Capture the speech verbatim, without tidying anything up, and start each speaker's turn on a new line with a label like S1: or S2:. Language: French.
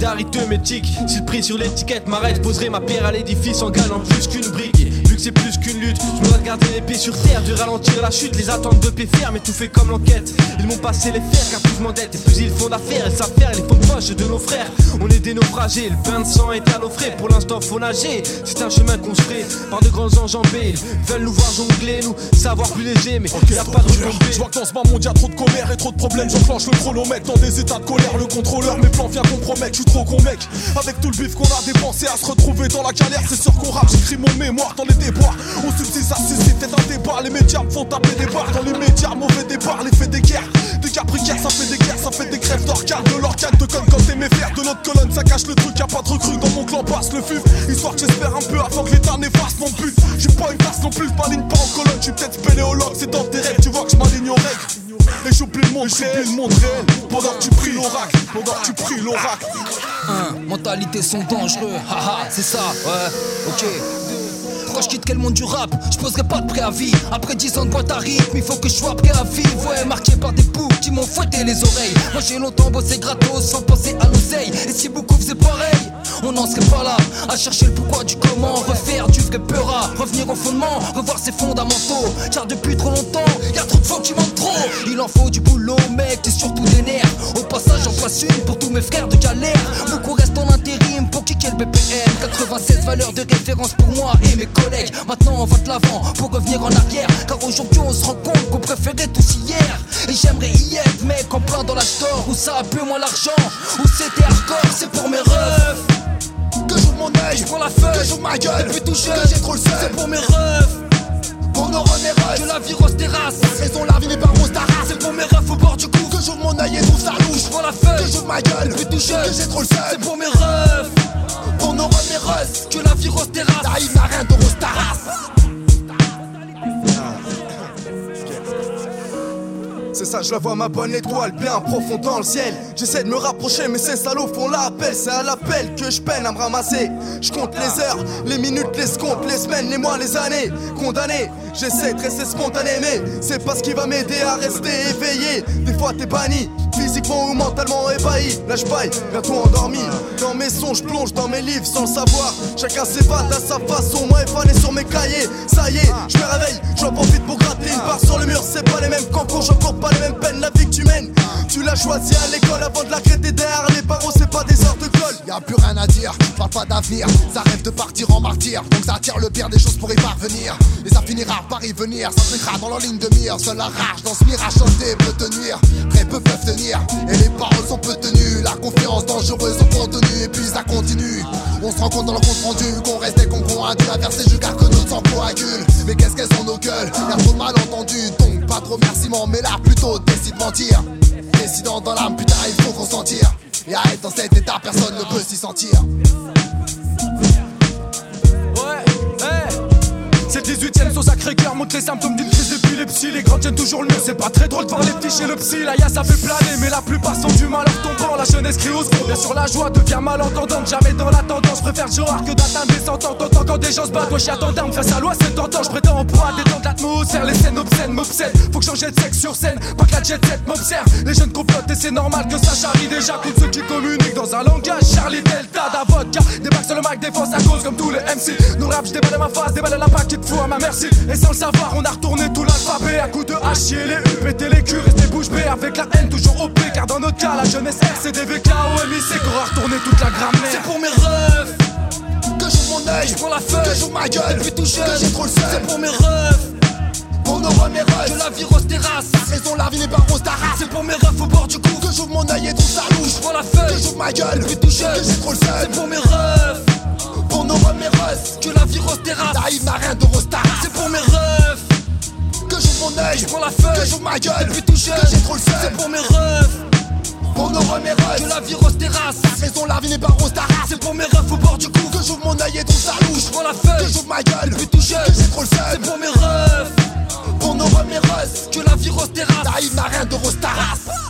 S1: arithmétique. Si le prix sur l'étiquette m'arrête, je poserai ma pierre à l'édifice en gagnant plus qu'une brique. Vu que c'est plus qu'une lutte, je me dois de garder les pieds sur terre, de ralentir la chute, les attentes de pied ferme et tout fait comme l'enquête. Ils m'ont passé les fers car plus je m'endette et plus ils font d'affaires. Ils savent faire les faux poches de nos frères. On est des naufragés, le bain de sang est à nos frais. Pour l'instant faut nager, c'est un chemin construit par de grands enjambés. Ils veulent nous voir jongler, nous savoir plus léger, mais okay, y'a pas de retombée.
S2: Je vois que dans ce bas monde y'a trop de commères et trop de problèmes. J'enclenche le chronomètre dans des états de colère. Le contrôleur, mes plans vient compromettre. J'suis trop con mec, avec tout le bif qu'on a dépensé à se retrouver dans la galère. C'est sûr qu'on rappe, j'écris mon mémoire dans les déboires. On subsiste, ça suscite peut-être un débat. Les médias me font taper des barres. Dans les médias, mauvais départ, l'effet des guerres. Des capricaires, ça fait des guerres, ça fait des crèves d'organes. De l'organe te conne quand t'es méfaire. De l'autre colonne, ça cache le truc, y'a pas de recrue. Dans mon clan passe le fuf. Histoire que j'espère un peu avant que l'état n'efface mon but. J'suis pas une place non plus, j'm'aligne pas en colonne. J'suis peut-être spéléologue, c'est dans tes rêves. Tu vois que j'm'aligne aux règles. Et j'oublie le monde réel, le monde réel. Pendant que tu pries l'oracle, pendant que tu pries l'oracle.
S3: Hein, mentalités sont dangereux, haha, c'est ça, ouais, ok. Quand je quitte quel monde du rap, je poserai pas de préavis. Après dix ans de boîte à rythme, il faut que je sois prêt à vivre. Ouais, marqué par des boucs qui m'ont fouetté les oreilles. Moi j'ai longtemps bossé gratos sans penser à l'oseille. Et si beaucoup faisaient pareil, on n'en serait pas là à chercher le pourquoi du comment. Refaire du vrai peura, revenir au fondement, revoir ses fondamentaux. Car depuis trop longtemps, y'a trop de fois qui mentent trop. Il en faut du boulot mec, et surtout des nerfs. Au passage j'en place une pour tous mes frères de galère. Beaucoup restent en intérim pour kicker le B P M. Quatre-vingt-seize valeurs de référence pour moi et mes collègues. Maintenant on va de l'avant pour revenir en arrière. Car aujourd'hui on se rend compte qu'on préférait tous hier. Et j'aimerais y être mec en plein dans la store. Où ça a peu moins l'argent, où c'était hardcore. C'est pour mes refs
S4: que j'ouvre mon œil,
S3: je prends la feuille,
S4: que j'ouvre ma gueule,
S3: depuis tout jeune,
S4: que j'ai trop le seul.
S3: C'est pour mes refs,
S4: pour nos renéros,
S3: que la vie rose terrasse.
S4: Raison la vie n'est pas rose ta race.
S3: C'est pour mes refs au bord du cou,
S4: que j'ouvre mon œil et trouve sa louche.
S3: Je prends la feuille,
S4: que j'ouvre ma gueule,
S3: depuis tout jeune,
S4: que j'ai trop le seul.
S3: C'est pour mes refs,
S4: pour nos renéros,
S3: que la vie rose terrasse.
S4: Taïf n'a rien de rose ta race.
S5: C'est ça, je la vois ma bonne étoile bien profond dans le ciel. J'essaie de me rapprocher mais ces salauds font l'appel. C'est à l'appel que je peine à me ramasser. Je compte les heures, les minutes, les secondes, les semaines, les mois, les années. Condamné, j'essaie de rester spontané mais c'est pas ce qui va m'aider à rester éveillé. Des fois t'es banni, physiquement ou mentalement ébahi. Là je baille, bientôt endormi. Dans mes sons, je plonge dans mes livres sans le savoir. Chacun s'évade à sa façon, moi effané sur mes cahiers. Ça y est, je me réveille, j'en profite pour gratter une barre sur le mur. C'est pas les mêmes concours, j'encours pas les mêmes peines. La vie que tu mènes, tu l'as choisi à l'école avant de la créer derrière les barreaux, c'est pas des heures de colle.
S4: Y'a plus rien à dire, je parle pas d'avenir. Ça rêve de partir en martyr, donc ça attire le pire des choses pour y parvenir. Et ça finira par y venir, ça se mettra dans leur ligne de mire. Seule la rage dans ce mirage chanté peut te nuire. Très peu peuvent tenir, et les paroles sont peu tenues. La confiance dangereuse au contenu, et puis ça continue. On se rend compte dans le compte rendu qu'on reste des cons qu'on a dû inverser jusqu'à que notre sang coagule. Mais qu'est-ce qu'elles sont nos gueules, y'a trop de malentendus. Donc pas trop remerciements, mais là plutôt décide de mentir. Décidant dans l'âme, putain il faut consentir. Et à être dans cet état, personne ne peut s'y sentir.
S2: Ouais, hey. C'est le dix-huitième sur Sacré-Cœur, montre les symptômes d'une crise d'épilepsie. Les grands tiennent toujours le mieux, c'est pas très drôle de voir les petits chez le psy. La ya ça fait planer, mais la plupart sont du malheur tombant. La jeunesse crie au secours, bien sûr la joie devient malentendante. Jamais dans la tendance, je préfère Joar que d'atteindre des centaines. T'entends quand des gens se battent, wesh attends d'armes face à loi, c'est tentant. Je prétends en poids, détendre l'atmosphère. Les scènes obscènes m'obsèdent, faut que changer de sexe sur scène. Pas que la jet set m'observe, les jeunes complotent et c'est normal que ça charrie déjà. Tous ceux qui communiquent dans un langage, Charlie Delta, da vodka. Débarque sur le mic, défense à cause comme tous les M C. Nous rap, je déballe ma face, déballe l'impact qui te fout à ma merci. Et sans le savoir, on a retourné tout l'alphabet à coups de H, chier les U, péter les culs, rester bouche bée avec la haine toujours O P. Car dans notre cas, la jeunesse R, C D V K, O M I C, qu'on aura retourné toute la grammaire.
S3: C'est pour mes refs
S4: que j'ouvre mon œil,
S3: je prends la feuille,
S4: que j'ouvre ma gueule,
S3: depuis tout jeune,
S4: que j'ai trop le seul.
S3: C'est pour mes refs,
S4: pour nos renéros,
S3: que la vie rose terrasse.
S4: Raison la vie n'est pas rose ta race.
S3: C'est pour mes refs au bord du cou,
S4: que j'ouvre mon œil et trouve sa louche.
S3: Je prends la feuille,
S4: que j'ouvre ma gueule,
S3: depuis tout jeune,
S4: que j'ai trop le seul.
S3: C'est pour mes refs,
S4: pour nos renéros,
S3: que la vie rose terrasse.
S4: Taïf n'a rien de rose ta race.
S3: C'est pour mes refs,
S4: que j'ouvre mon œil,
S3: je prends la feuille,
S4: que j'ouvre ma gueule,
S3: depuis tout jeune,
S4: que j'ai trop le seul.
S3: C'est pour mes refs,
S4: pour nos renéros,
S3: que la vie rose terrasse.
S4: Raison la vie n'est pas rose ta race.
S3: C'est pour mes refs au bord du cou,
S4: que j'ouvre mon œil et trouve sa louche.
S3: je prends la feuille,
S4: que j'ouvre ma gueule,
S3: depuis tout jeune,
S4: que j'ai trop le seul.
S3: C'est pour mes refs,
S4: pour nos renéros,
S3: que la vie rose terrasse.
S4: Taïf n'a rien de rose ta race.